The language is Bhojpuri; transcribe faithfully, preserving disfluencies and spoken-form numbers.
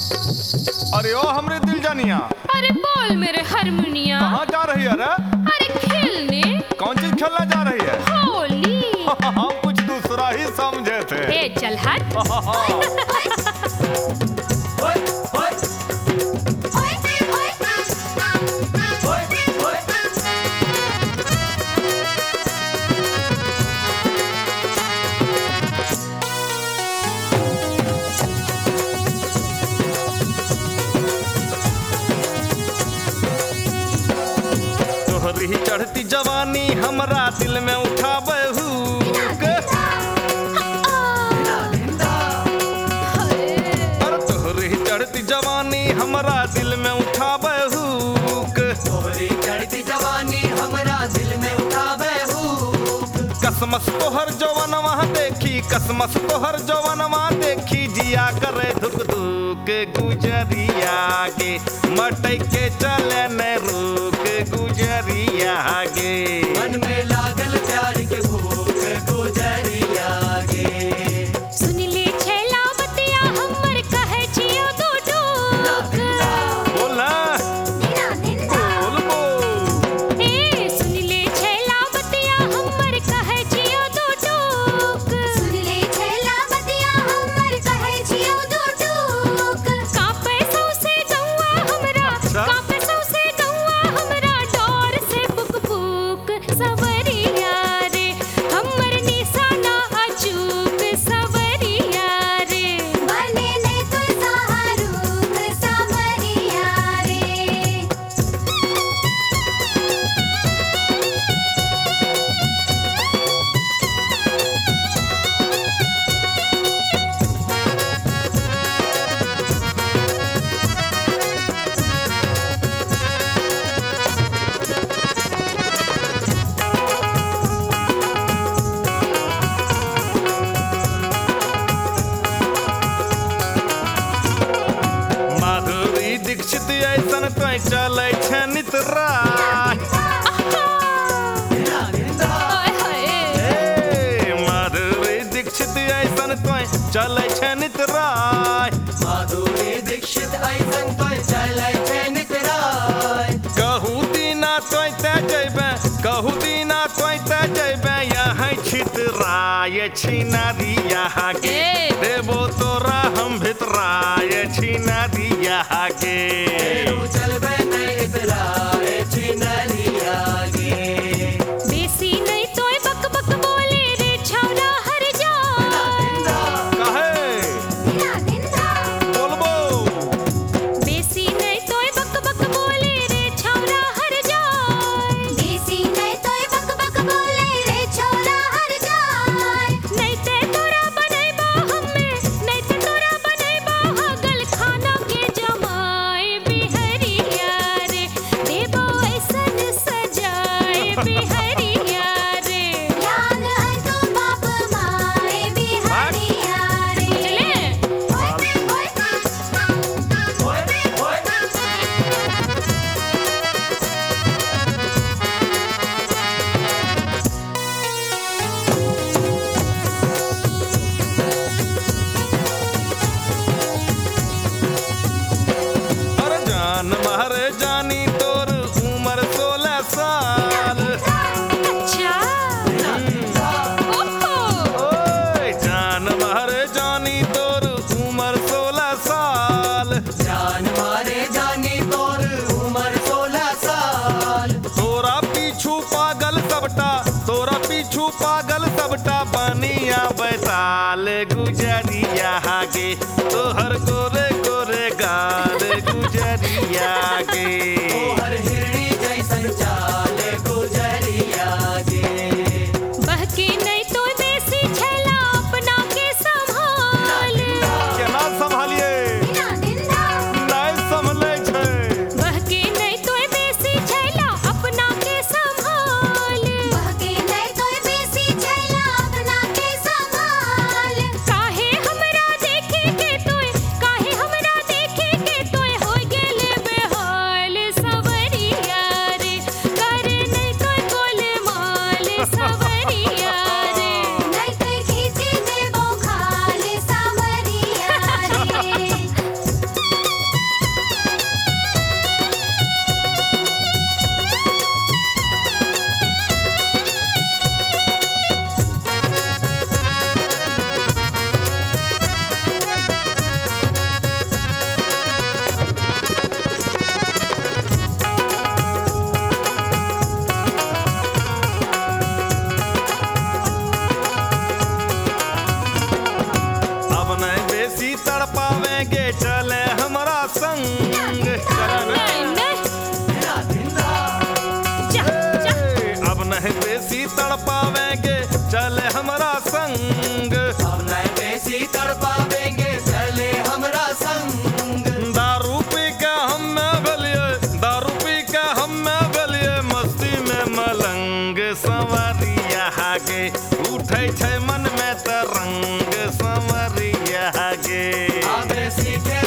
अरे ओ हमरे दिल जानिया। अरे बोल मेरे हारमोनिया। कहाँ जा रही है रे? अरे खेलने। कौन चीज खेलने जा रही है? होली। हम कुछ दूसरा ही समझे थे। ए चल हट। तोहरी चढ़ती जवानी हमरा दिल में उठावे हुक। अरे तोहरी चढ़ती जवानी हमरा दिल में उठावे हुक। तोहरी चढ़ती जवानी हमरा दिल में उठावे हुक। कसमस तोहर जवानवा देखी, कसमस तोहर जवानवा देखी, जिया करे धुक धुक गुजरिया गे, मटई के चले न रुक गुजरिया गे। मन में लागल प्यार के भूख गुजरिया गे। सुन ले छैला बतिया हमर कहे छियो दो टोक। बोल ना, बोल बोल। ए सुन ले छैला बतिया हमर कहे छियो दो टोक। सुन ले छैला बतिया हमर कहे छियो दो टोक। कापे सौसे गौआ हमरा, कापे सौसे गौआ हमरा, डोर से फुक फुक सवरिया रे, हमर निशाना अचूक सवरिया रे। बने ने तो सहारूक सावरिया रे। माधुरी दीक्षित ऐसन कोई चले छै नितरा। हाय हाय ए माधुरी दीक्षित ऐसन कोई चले छै नितरा। माधुरी दीक्षित ऐसन कोई चले छै नितराय। कहू दीना तोय ते जैबे, कहू दीना तोय ते जैबे, यहाँ छितराय छिनारिया गे, ए। देबो तोरा हम भितराय छिनारिया गे। तू चलबे नहीं इतराय छिनरिया गे। बेसी नहीं तोय बक बक बोले रे छौरा हर जा। कहे दिना दिना बोलबो बेसी नहीं तोय बक बक बोले रे छौरा हर जा। देसी नहीं तोय बक बक बोले रे छोरा हर जाय। नहीं ते तोरा बनैबो हम्मे, नहीं ते तोरा बनैबो हगल खाना के जमाए बिहरिया रे, देबो ऐसन सजाए बिहरिया रे। याद है तो बाप माए बिहारिया रे। चले ओए ओए ओए ओए अरे जान मारे जानी तोर उम्र सोलह साल। अच्छा ओहो ओए जान मारे जानी तोर उम्र सोलह साल। जान मारे जानी तोर उम्र सोलह साल। तोरा पीछू पागल सबटा, तोरा पीछू पागल सबटा, बनिया बैताल गुजरिया गे, तोहर गोरे गोरे गाल गुजरिया गे। तोहर हिरणी जैसन चाल गुजरिया गे। बहके नहीं तो देसी छैला अपना के संभाल। केना संभालिए दिना दिना नहीं संभले छै। बहके नहीं तो देसी छैला अपना के संभाल। बहके नहीं तोय बेसी छैला अपना के संभाल। काहे हमरा देखे के तोय, काहे हमरा देखे के तोय हो गेले बेहाल सब बेसी तड़पावेंगे चले हमारा संग। चला ना? नहीं नहीं धिंदा धिंदा जा जा ए, अब नहीं बेसी तड़पावेंगे चले हमारा संग। अब नहीं बेसी तड़पावेंगे चले हमरा संग। दारू पी के हम में भलिए, दारू पी के हम में भलिए, मस्ती में मलंग संवरिया गे, उठै छै मन में तरंग संवरिया गे। आबे सीखे